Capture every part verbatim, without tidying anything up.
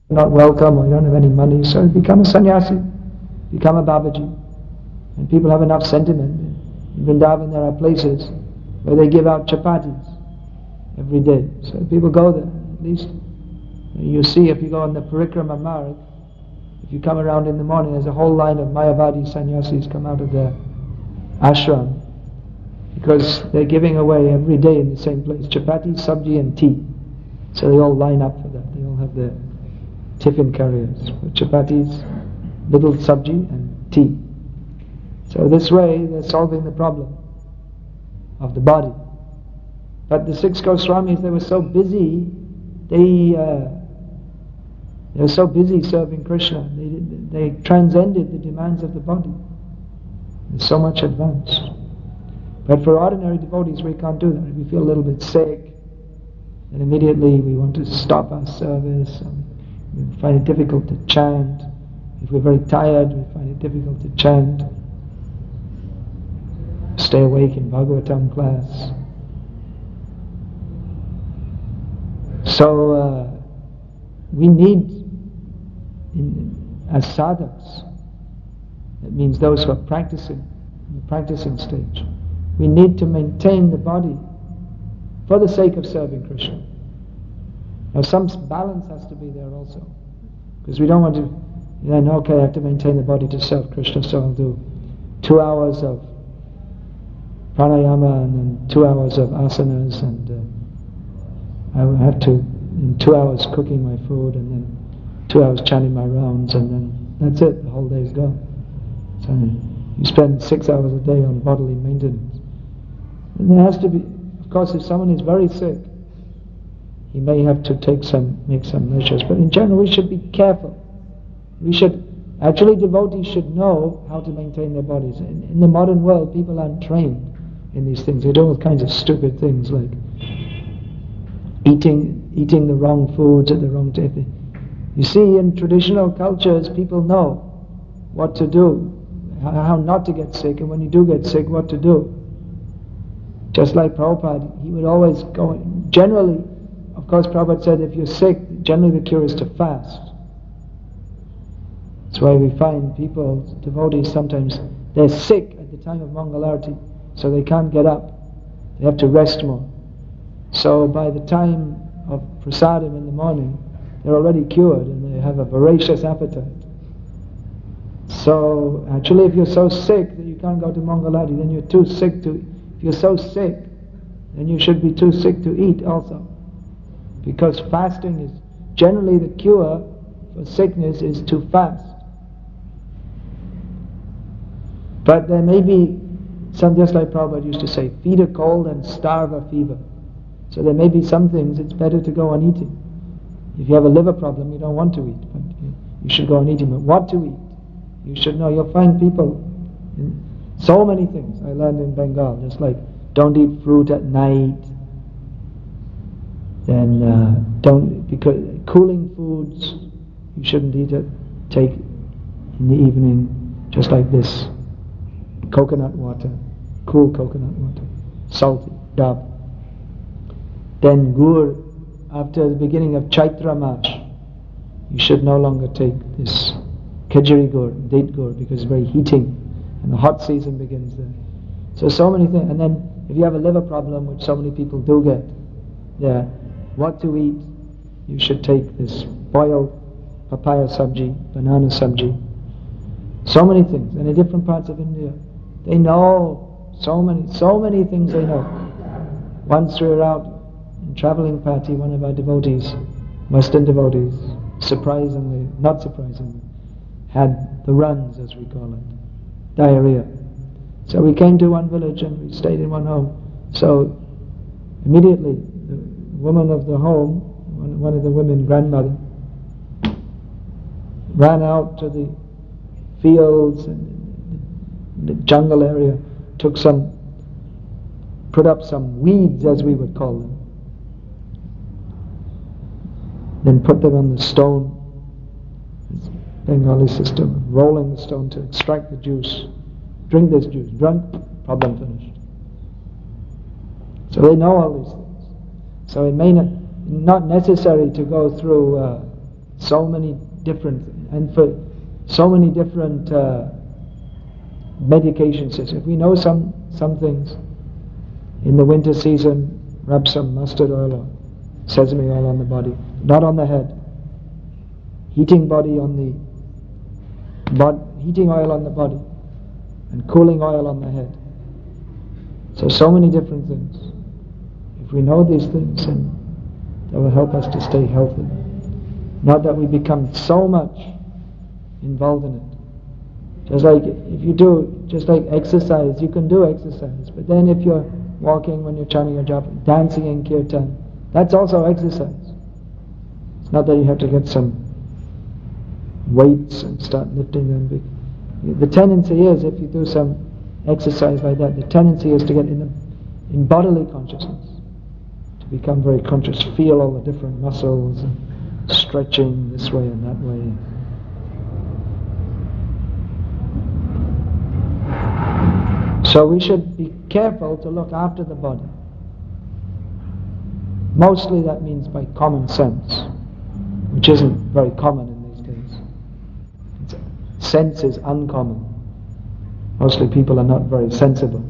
not welcome, or you don't have any money, so become a sannyasi, become a Babaji. And people have enough sentiment. In Vrindavan there are places where they give out chapatis every day. So people go there. At least you see, if you go on the Parikrama Marg, if you come around in the morning, there's a whole line of Mayavadi sannyasis come out of their ashram, because they're giving away every day in the same place chapati, sabji and tea. So they all line up for that. They all have their tiffin carriers with chapatis, little sabji and tea. So this way they're solving the problem of the body. But the six Goswamis, they were so busy, they uh, they were so busy serving Krishna, they, they transcended the demands of the body. There's so much advance. But for ordinary devotees we can't do that. If we feel a little bit sick, then immediately we want to stop our service. We find it difficult to chant. If we're very tired, we find it difficult to chant. Stay awake in Bhagavatam class. So uh, we need, in, as sadhaks, that means those who are practicing, in the practicing stage, we need to maintain the body for the sake of serving Krishna. Now some balance has to be there also, because we don't want to, you know, okay, I have to maintain the body to serve Krishna, so I'll do two hours of pranayama and then two hours of asanas, and uh, I will have to, in two hours cooking my food, and then two hours chanting my rounds, and then that's it, the whole day's gone. So you spend six hours a day on bodily maintenance. And there has to be, of course, if someone is very sick, he may have to take some, make some measures. But in general, we should be careful. We should, actually devotees should know how to maintain their bodies. In, in the modern world, people aren't trained in these things. They do all kinds of stupid things like eating, eating the wrong foods at the wrong time. You see, in traditional cultures, people know what to do, how not to get sick, and when you do get sick, what to do. Just like Prabhupada, he would always go, generally, of course Prabhupada said if you're sick, generally the cure is to fast. That's why we find people, devotees, sometimes they're sick at the time of Mangalarti, so they can't get up. They have to rest more. So by the time of prasadam in the morning, they're already cured and they have a voracious appetite. So actually if you're so sick that you can't go to Mangalarti, then you're too sick to, if you're so sick, then you should be too sick to eat also. Because fasting is, generally the cure for sickness is to fast. But there may be some, just like Prabhupada used to say, feed a cold and starve a fever. So there may be some things it's better to go on eating. If you have a liver problem, you don't want to eat, but you, you should go on eating. But what to eat, you should know. You'll find people in so many things I learned in Bengal, just like don't eat fruit at night, then uh, don't, because cooling foods you shouldn't eat it, take in the evening, just like this, coconut water, cool coconut water, salty, dab. Then gur, after the beginning of Chaitra Mas, you should no longer take this kajari gur, date gur, because it's very heating, and the hot season begins there. So, so many things. And then, if you have a liver problem, which so many people do get, yeah, what to eat, you should take this boiled papaya sabji, banana sabji, so many things. And in different parts of India, they know so many, so many things they know. Once we were out in traveling party, one of our devotees, Western devotees, surprisingly, not surprisingly, had the runs, as we call it, diarrhea. So we came to one village and we stayed in one home. So immediately the woman of the home, one, one of the women, grandmother, ran out to the fields and the jungle area, took some, put up some weeds, as we would call them, then put them on the stone, Bengali system, rolling the stone to extract the juice. Drink this juice. Drunk, problem finished. So they know all these things. So it may not, not necessary to go through uh, so many different, and for so many different uh, medication systems. If we know some, some things, in the winter season, rub some mustard oil or sesame oil on the body, not on the head. Heating body on the bod, heating oil on the body, and cooling oil on the head. So, so many different things. If we know these things, then that will help us to stay healthy. Not that we become so much involved in it. Just like if you do, just like exercise, you can do exercise. But then if you're walking when you're chanting your japa, dancing in kirtan, that's also exercise. It's not that you have to get some weights and start lifting them. The tendency is, if you do some exercise like that, the tendency is to get in, the, in bodily consciousness, to become very conscious, feel all the different muscles, and stretching this way and that way. So we should be careful to look after the body. Mostly that means by common sense, which isn't very common in these days. It's, sense is uncommon. Mostly people are not very sensible.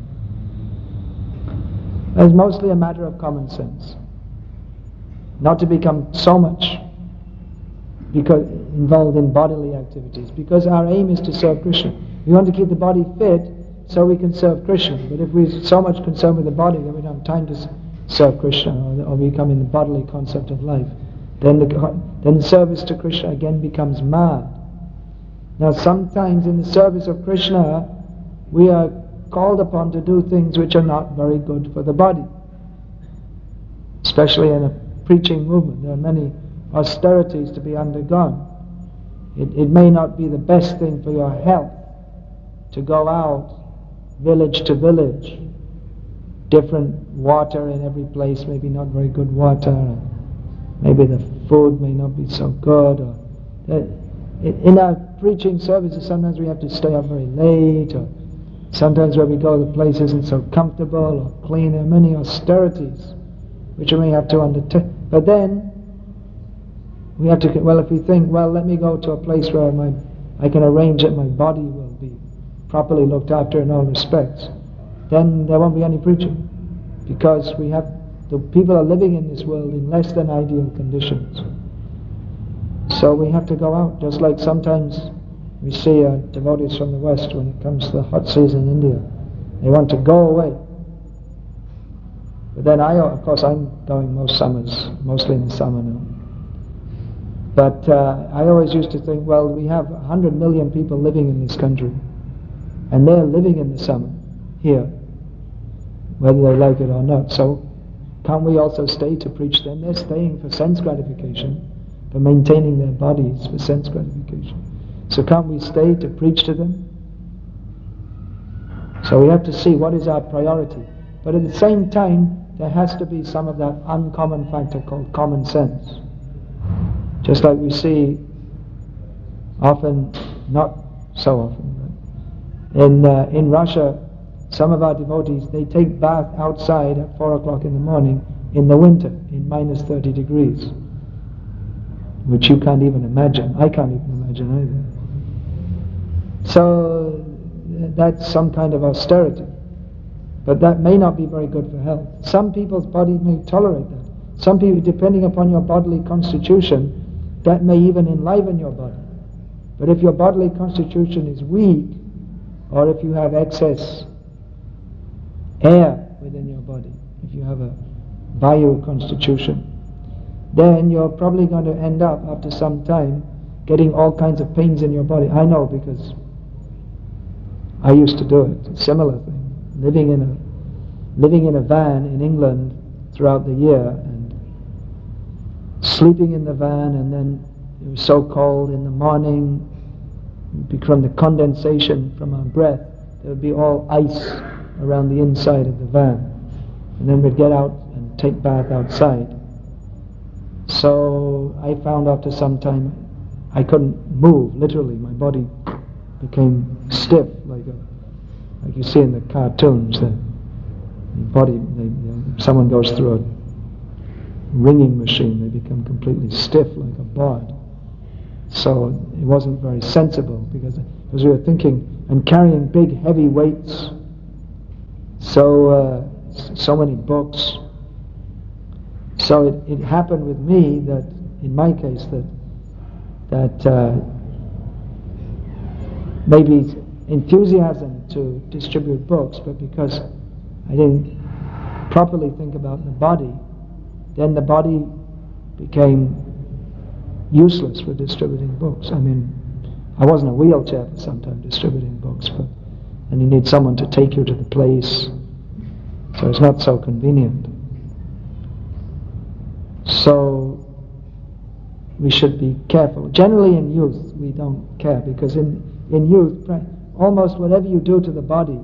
It's mostly a matter of common sense. Not to become so much because involved in bodily activities, because our aim is to serve Krishna. We want to keep the body fit so we can serve Krishna. But if we're so much concerned with the body that we don't have time to serve Krishna, or, or become in the bodily concept of life, then the, then the service to Krishna again becomes mad. Now sometimes in the service of Krishna, we are called upon to do things which are not very good for the body. Especially in a preaching movement, there are many austerities to be undergone. It, it may not be the best thing for your health to go out village to village, different water in every place, maybe not very good water, maybe the food may not be so good. Or, uh, in our preaching services, sometimes we have to stay up very late, or sometimes where we go, the place isn't so comfortable or clean. There are many austerities which we may have to undertake. But then we have to, well, if we think, well, let me go to a place where my I can arrange that my body will be properly looked after in all respects, then there won't be any preaching, because we have the people are living in this world in less than ideal conditions. So we have to go out, just like sometimes we see uh, devotees from the West, when it comes to the hot season in India, they want to go away. But then I, of course, I'm going most summers, mostly in the summer now. But uh, I always used to think, well, we have a hundred million people living in this country, and they're living in the summer here, whether they like it or not. So can't we also stay to preach them? They're staying for sense gratification, for maintaining their bodies for sense gratification. So can't we stay to preach to them? So we have to see what is our priority. But at the same time, there has to be some of that uncommon factor called common sense. Just like we see often, not so often, but in, uh, in Russia, some of our devotees, they take bath outside at four o'clock in the morning in the winter, in minus thirty degrees, which you can't even imagine. I can't even imagine either. So that's some kind of austerity. But that may not be very good for health. Some people's body may tolerate that. Some people, depending upon your bodily constitution, that may even enliven your body. But if your bodily constitution is weak, or if you have excess air within your body, if you have a vayu constitution, then you're probably going to end up, after some time, getting all kinds of pains in your body. I know, because I used to do it. A similar thing. Living in a living in a van in England throughout the year, and sleeping in the van, and then it was so cold in the morning, from the condensation from our breath, there would be all ice around the inside of the van, and then we'd get out and take bath outside. So I found after some time I couldn't move, literally. My body became stiff, like a like you see in the cartoons. The, the body, they, you know, someone goes through a wringing machine, they become completely stiff like a board. so it wasn't very sensible, because, because we were thinking and carrying big heavy weights, so uh, so many books. So it, it happened with me that, in my case, that that uh, maybe enthusiasm to distribute books, but because I didn't properly think about the body, then the body became useless for distributing books. I mean, I was in a wheelchair for some time distributing books, but and you need someone to take you to the place, so it's not so convenient. So we should be careful. Generally in youth we don't care, because in, in youth almost whatever you do to the body,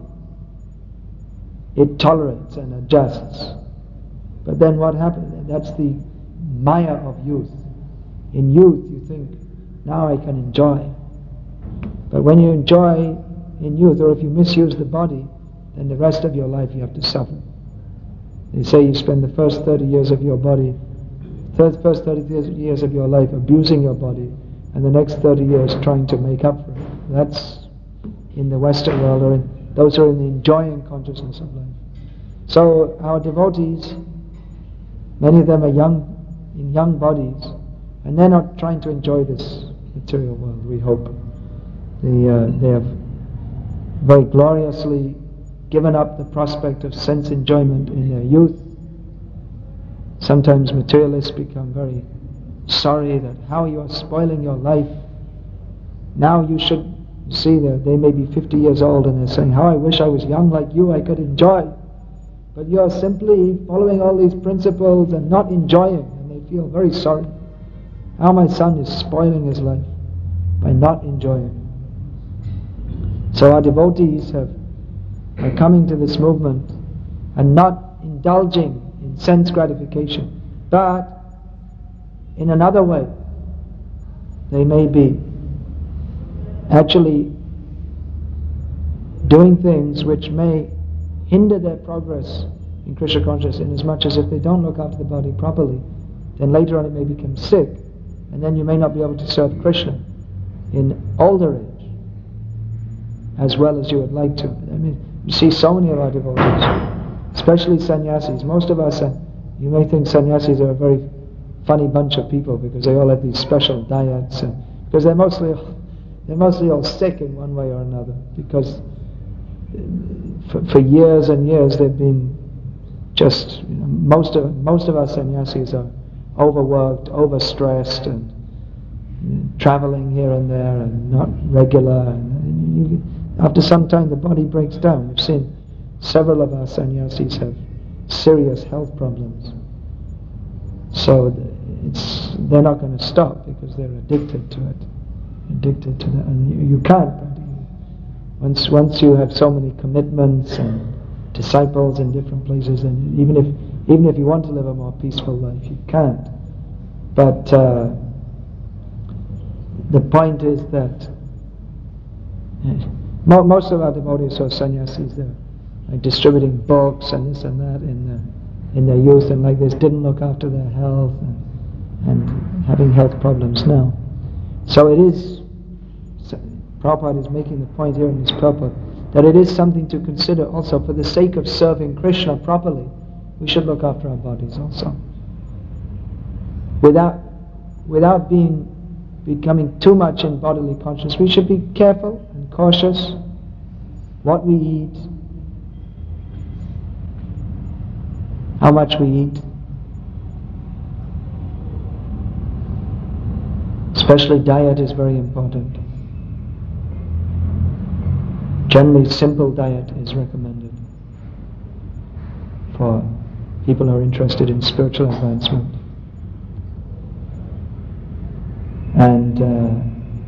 it tolerates and adjusts. But then what happens? That's the maya of youth. In youth you think, now I can enjoy. But when you enjoy in youth, or if you misuse the body, then the rest of your life you have to suffer. They say you spend the first thirty years of your body, first thirty years of your life abusing your body, and the next thirty years trying to make up for it. That's in the Western world, or in, those who are in the enjoying consciousness of life. So our devotees, many of them are young, in young bodies, and they're not trying to enjoy this material world, we hope. They, uh, they have very gloriously given up the prospect of sense enjoyment in their youth. Sometimes materialists become very sorry that how you are spoiling your life. Now you should see that they may be fifty years old and they're saying, how I wish I was young like you, I could enjoy. But you are simply following all these principles and not enjoying, and they feel very sorry. How my son is spoiling his life by not enjoying. So our devotees have, are coming to this movement and not indulging in sense gratification, but in another way. They may be actually doing things which may hinder their progress in Krishna consciousness, in as much as if they don't look after the body properly, then later on it may become sick, and then you may not be able to serve Krishna in older age as well as you would like to. I mean, you see so many of our devotees, especially sannyasis. Most of us, you may think sannyasis are a very funny bunch of people because they all have these special diets, and because they're mostly they're mostly all sick in one way or another, because for, for years and years they've been just, you know, most of most of our sannyasis are overworked, overstressed, and you know, traveling here and there and not regular, and, and you, after some time the body breaks down. We've seen several of our sannyasis have serious health problems, so it's they're not going to stop because they're addicted to it, addicted to that, and you, you can't practically. Once once you have so many commitments and disciples in different places, then even if even if you want to live a more peaceful life, you can't. But uh, the point is that mo- most of our devotees or sannyasis, they're like distributing books and this and that in the, in their youth, and like this didn't look after their health and, and having health problems now. So it is, so Prabhupada is making the point here in his purport that it is something to consider also. For the sake of serving Krishna properly, we should look after our bodies also. Without, without being, becoming too much in bodily consciousness, we should be careful and cautious what we eat, how much we eat. Especially diet is very important. Generally, simple diet is recommended for people who are interested in spiritual advancement. And uh,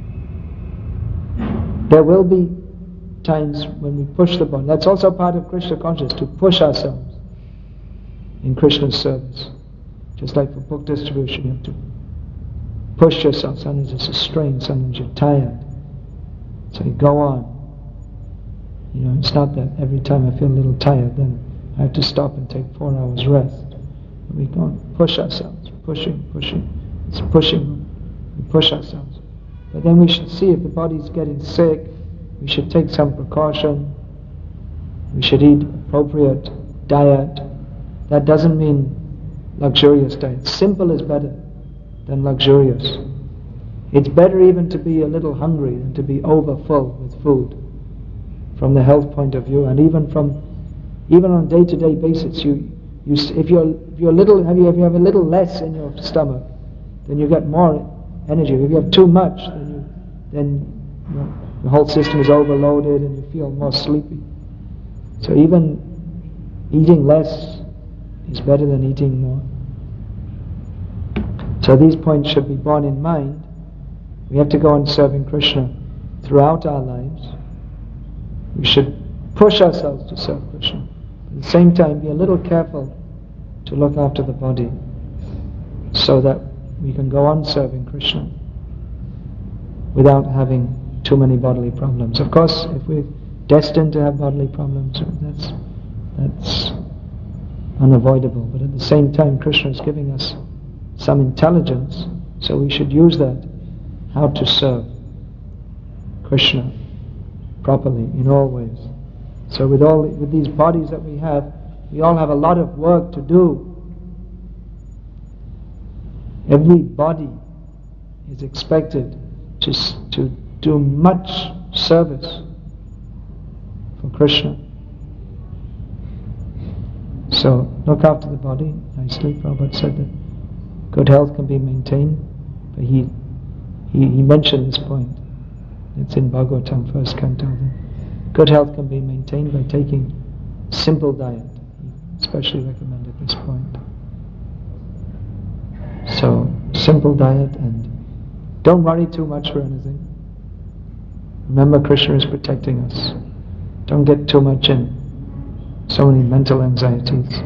there will be times when we push the body. That's also part of Krishna consciousness, to push ourselves in Krishna's service. Just like for book distribution, you have to push yourself. Sometimes it's a strain, sometimes you're tired. So you go on. You know, it's not that every time I feel a little tired, then I have to stop and take four hours rest. But we go on, push ourselves, pushing, pushing. It's pushing. We push ourselves. But then we should see if the body's getting sick, we should take some precaution, we should eat appropriate diet. That doesn't mean luxurious diet. Simple is better than luxurious. It's better even to be a little hungry than to be overfull with food from the health point of view, and even from even on a day-to-day basis. You, you, if you're if you're little, if you have a little less in your stomach, then you get more energy. If you have too much, then you then you know, the whole system is overloaded and you feel more sleepy. So even eating less is better than eating more. So these points should be borne in mind. We have to go on serving Krishna throughout our lives. We should push ourselves to serve Krishna. At the same time, be a little careful to look after the body so that we can go on serving Krishna without having too many bodily problems. Of course, if we're destined to have bodily problems, that's that's unavoidable. But at the same time, Krishna is giving us some intelligence, so we should use that, how to serve Krishna properly in all ways. So with all with these bodies that we have, we all have a lot of work to do. Every body is expected to to do much service for Krishna. So look after the body nicely. Prabhupada said that good health can be maintained, but he he, he mentioned this point. It's in Bhagavatam, first canto. Good health can be maintained by taking simple diet. He especially recommended this point. So simple diet, and don't worry too much for anything. Remember, Krishna is protecting us. Don't get too much in so many mental anxieties.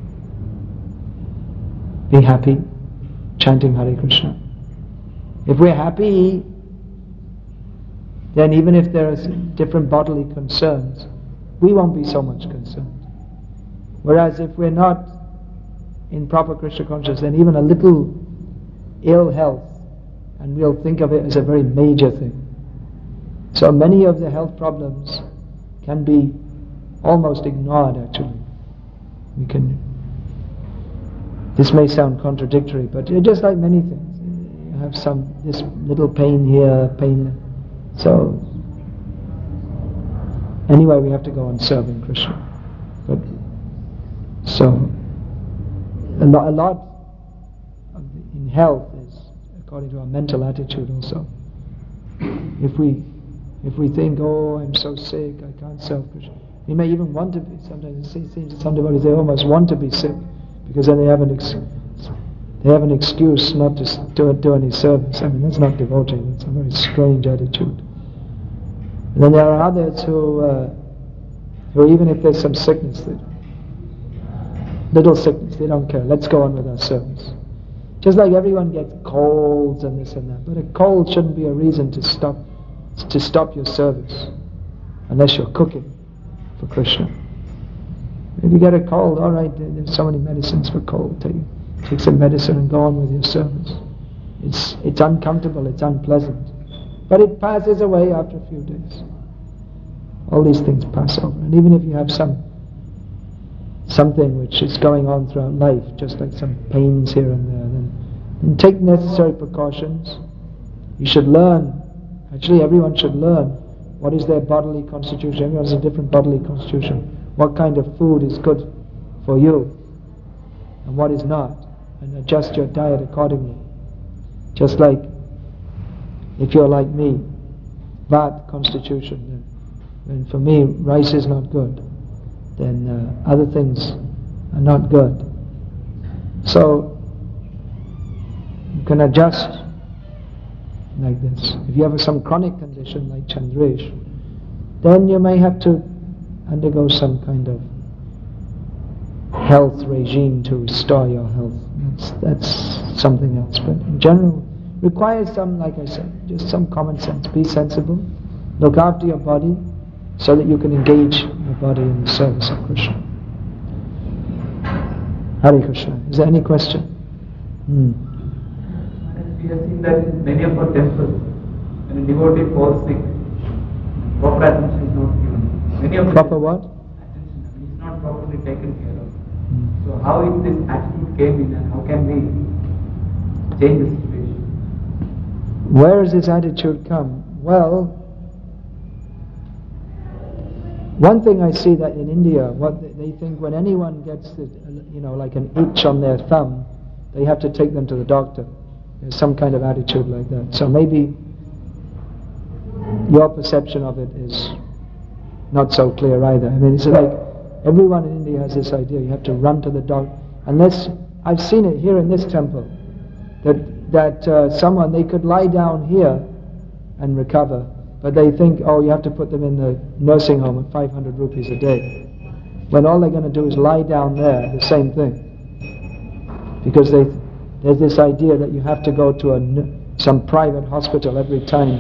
Be happy, chanting Hare Krishna. If we're happy, then even if there are different bodily concerns, we won't be so much concerned. Whereas if we're not in proper Krishna consciousness, then even a little ill health, and we'll think of it as a very major thing. So many of the health problems can be almost ignored, actually. We can. This may sound contradictory, but just like many things, you have some this little pain here, pain there. So anyway, we have to go on serving Krishna. But so a lot, a lot of the, in health is according to our mental attitude also. If we if we think, oh, I'm so sick, I can't serve Krishna. We may even want to be. Sometimes it seems that some devotees, they almost want to be sick because then they have an ex- they have an excuse not to do, do any service. I mean, that's not devotee. That's a very strange attitude. And then there are others who, uh, who even if there's some sickness, they, little sickness, they don't care. Let's go on with our service. Just like everyone gets colds and this and that, but a cold shouldn't be a reason to stop to stop your service, unless you're cooking for Krishna. If you get a cold, all right, there's so many medicines for cold. Take, take some medicine and go on with your service. It's it's uncomfortable, it's unpleasant, but it passes away after a few days. All these things pass over, and even if you have some something which is going on throughout life, just like some pains here and there, then, then take necessary precautions. You should learn. Actually, everyone should learn what is their bodily constitution. Everyone has a different bodily constitution. What kind of food is good for you and what is not, and adjust your diet accordingly. Just like if you're like me, Vat constitution, then for me rice is not good, then uh, other things are not good. So you can adjust like this. If you have some chronic condition like Chandresh, then you may have to undergo some kind of health regime to restore your health. That's, that's something else. But in general, requires some, like I said, just some common sense. Be sensible, look after your body, so that you can engage your body in the service of Krishna. Hare Krishna. Is there any question? Hmm. We have seen that in many of our temples, when a devotee falls sick, proper attention is not given. Many of proper what? Attention, I mean, it's not properly taken care of. So how is this attitude came in, and how can we change the situation? Where does this attitude come? Well, one thing I see that in India, what they think when anyone gets, the, you know, like an itch on their thumb, they have to take them to the doctor. There's some kind of attitude like that. So maybe your perception of it is not so clear either. I mean, it's like everyone in India has this idea. You have to run to the doctor. Unless I've seen it here in this temple, that that uh, someone they could lie down here and recover, but they think, oh, you have to put them in the nursing home at five hundred rupees a day. When all they're going to do is lie down there, the same thing, because they there's this idea that you have to go to a some private hospital every time.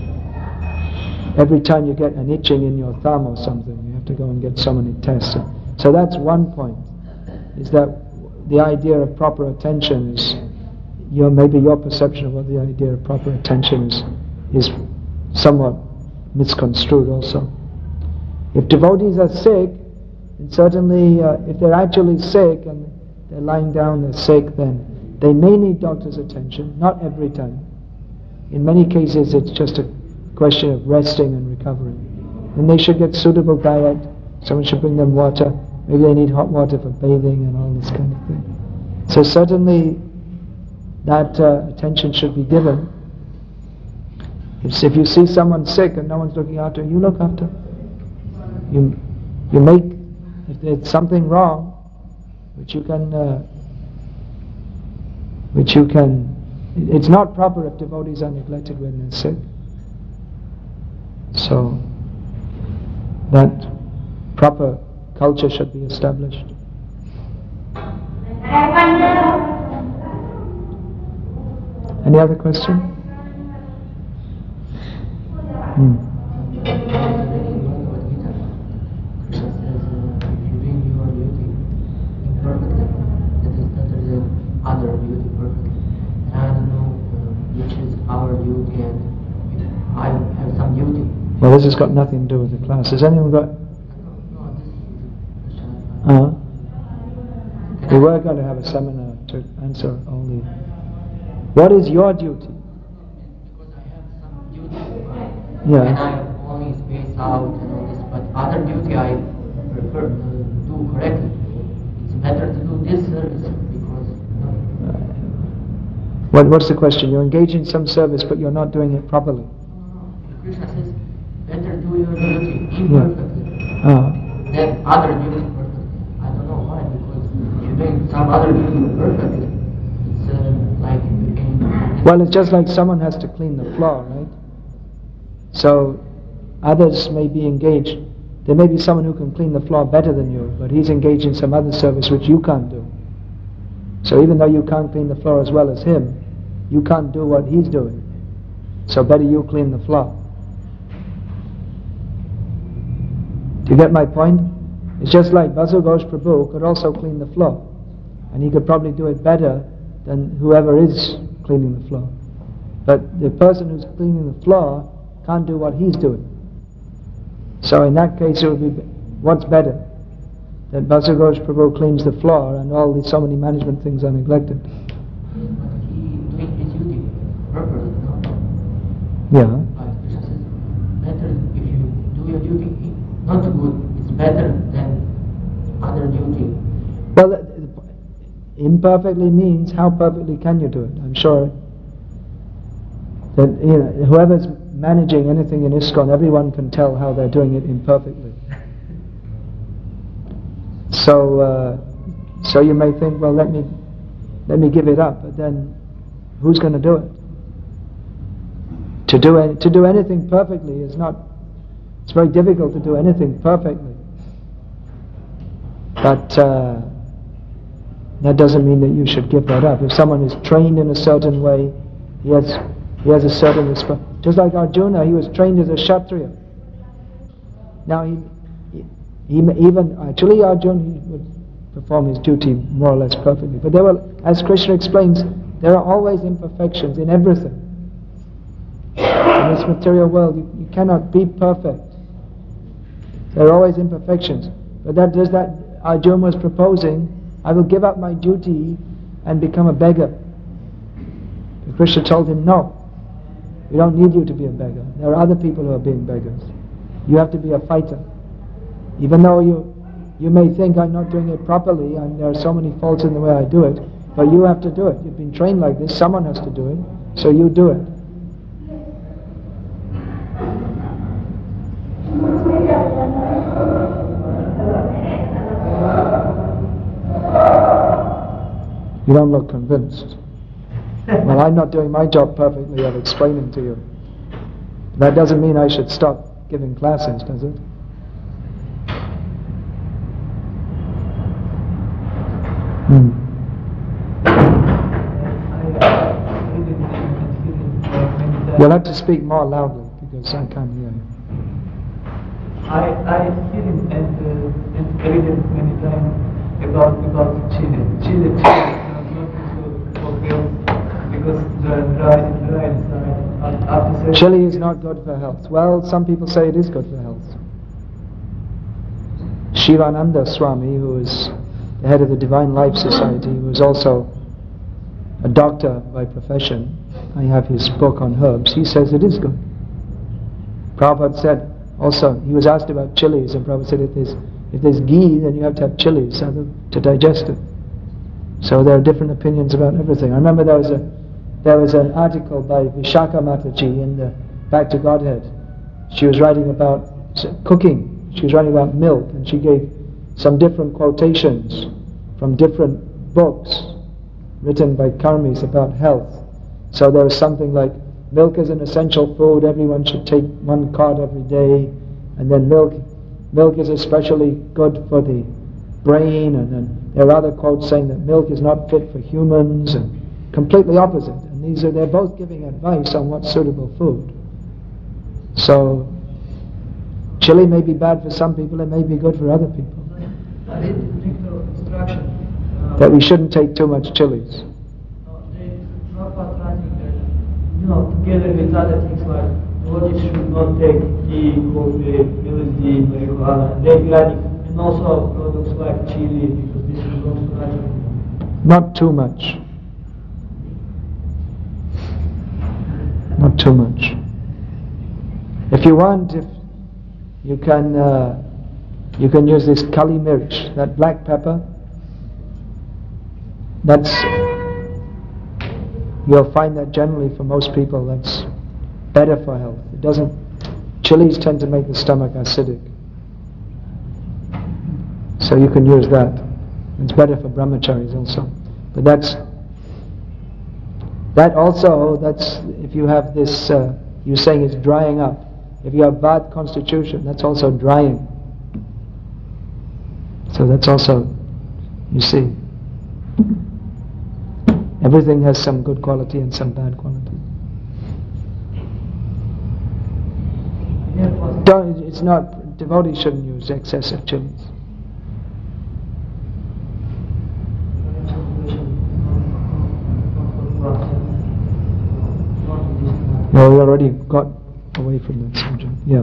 Every time you get an itching in your thumb or something, you have to go and get so many tests. So that's one point, is that the idea of proper attention is, your maybe your perception of what the idea of proper attention is, is somewhat misconstrued also. If devotees are sick, and certainly uh, if they're actually sick and they're lying down, they're sick, then they may need doctor's attention, not every time. In many cases it's just a question of resting and recovering. And they should get suitable diet, someone should bring them water, maybe they need hot water for bathing and all this kind of thing. So certainly that uh, attention should be given. If, if you see someone sick and no one's looking after, you look after. You, you make, if there's something wrong, which you can, uh, which you can, it's not proper if devotees are neglected when they're sick. So, that proper culture should be established. Any other question? Hmm. Other duty perfectly. And I don't know uh, which is our duty, and if I have some duty. Well, this has got nothing to do with the class. Has anyone got? No, this is Uh-huh. We were going to have a seminar to answer all the. What is your duty? because I have some duty, Yeah. and I only space out and all this, but other duty I prefer to do correctly. It's better to do this service because. No, What, what's the question? You're engaged in some service, but you're not doing it properly. Krishna says, better do your duty imperfectly Uh-huh. than other duty perfectly. I don't know why, because if you're doing some other duty perfectly, it's uh, like in, Well, it's just like someone has to clean the floor, right? So, others may be engaged. There may be someone who can clean the floor better than you, but he's engaged in some other service which you can't do. So even though you can't clean the floor as well as him, you can't do what he's doing. So better you clean the floor. Do you get my point? It's just like Basu Ghosh Prabhu could also clean the floor. And he could probably do it better than whoever is cleaning the floor. But the person who's cleaning the floor can't do what he's doing. So in that case it would be, what's better? That Basu Ghosh Prabhu cleans the floor and all these so many management things are neglected. but he doing his duty properly, no? Yeah. But Krishna says, better if you do your duty not good, it's better than other duty. Well, uh, imperfectly means how perfectly can you do it? I'm sure that, you know, whoever's managing anything in ISKCON, everyone can tell how they're doing it imperfectly. So, uh, so you may think, well, let me, let me give it up. But then, who's going to do it? To do any, to do anything perfectly is not. It's very difficult to do anything perfectly. But uh, that doesn't mean that you should give that up. If someone is trained in a certain way, he has he has a certain response. Just like Arjuna, he was trained as a Kshatriya. Now he. He even, actually Arjuna, he would perform his duty more or less perfectly. But there were, as Krishna explains, there are always imperfections in everything. And this material world, you, you cannot be perfect. There are always imperfections. But that does that Arjuna was proposing, I will give up my duty and become a beggar. But Krishna told him, no, we don't need you to be a beggar. There are other people who are being beggars. You have to be a fighter. Even though you you may think I'm not doing it properly and there are so many faults in the way I do it, but you have to do it. You've been trained like this, someone has to do it, so you do it. You don't look convinced. Well, I'm not doing my job perfectly of explaining to you. That doesn't mean I should stop giving classes, does it? Hmm. You'll have to speak more loudly because I can't hear you. I I hear him and uh, and read it many times about about Chile. Chile, Chile is not good for health because the dry dry inside. After Chili is not good for health. Well, some people say it is good for health. Shivananda Swami, who is the head of the Divine Life Society, who is also a doctor by profession, I have his book on herbs, he says it is good. Prabhupada said also, he was asked about chilies, and Prabhupada said if there's, if there's ghee, then you have to have chilies to digest it. So there are different opinions about everything. I remember there was a there was an article by Vishaka Mataji in the Back to Godhead. She was writing about cooking, she was writing about milk, and she gave some different quotations from different books written by karmis about health. So there was something like, milk is an essential food, everyone should take one quart every day, and then milk milk is especially good for the brain, and then there are other quotes saying that milk is not fit for humans, and completely opposite. And these are, they're both giving advice on what's suitable food. So chili may be bad for some people, it may be good for other people. I read the particular instruction uh, that we shouldn't take too much chilies. No, they Prabhupada writing that, you know, together with other things like devotees should not take tea, coffee, L S D, marijuana, they adding, and also products like chili because this belongs to natural. Not too much. Not too much. If you want, if you can, uh, you can use this kali mirch, that black pepper. That's, you'll find that generally for most people that's better for health. It doesn't, chilies tend to make the stomach acidic. So you can use that. It's better for brahmacharis also. But that's, that also, that's, if you have this, uh, you're saying it's drying up. If you have bad constitution, that's also drying. So that's also, you see, everything has some good quality and some bad quality. Don't, it's not, devotees shouldn't use excessive chilies. No, we already got away from that subject. Yeah.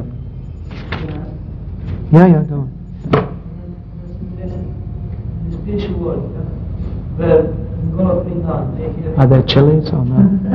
Yeah, yeah, go on. The spiritual world, where God Vrindavan, they hear. Are there chilies or no?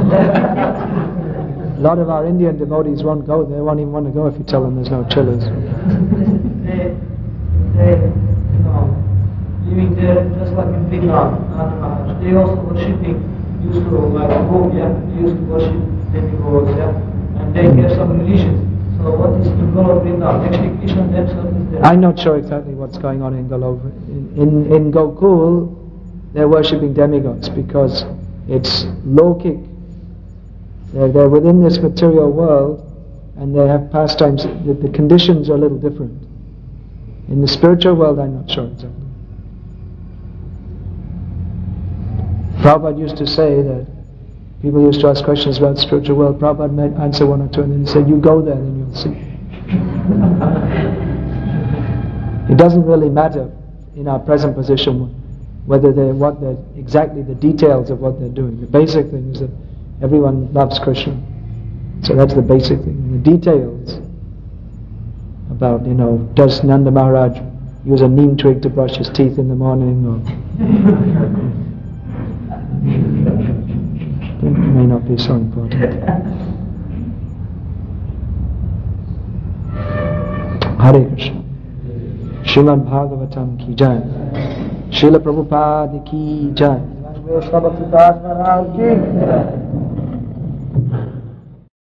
A lot of our Indian devotees won't go. They won't even want to go if you tell them there's no chilies. They, they, you know, living there just like in Vrindavan, they also worshipping, used to like Gopya, they used to worship demigods, yeah, and they have some religions. So what is in Golok Vrindavan? Actually, Krishna themselves is there. I'm not sure exactly what's going on in Golok. In, in, in Gokul, they're worshipping demigods because it's lokic. They're, they're within this material world and they have pastimes. The, the conditions are a little different. In the spiritual world, I'm not sure exactly. Prabhupada used to say that people used to ask questions about the spiritual world. Prabhupada might answer one or two and then he said, you go there and you'll see. It doesn't really matter in our present position whether they're what they're exactly the details of what they're doing. The basic thing is that everyone loves Krishna. So that's the basic thing. The details about, you know, does Nanda Maharaj use a neem twig to brush his teeth in the morning, or it may not be so important. Hare Krishna. Srimad Bhagavatam ki jai. Srila Prabhupada ki jai.